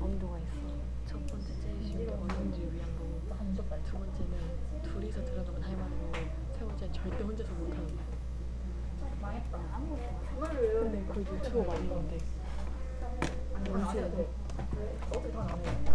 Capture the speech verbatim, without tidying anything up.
난이도가 있어. 첫 번째 제일 쉬운 게 어린이를 위한 거고, 두 번째는 둘이서 들어가면 할 만한 거고, 세 번째는 절대 혼자서 못하는 거. 망했다. 근데 거의 유튜버 많이 있는데. 뭔지 알아? 어떻게 다 안 해?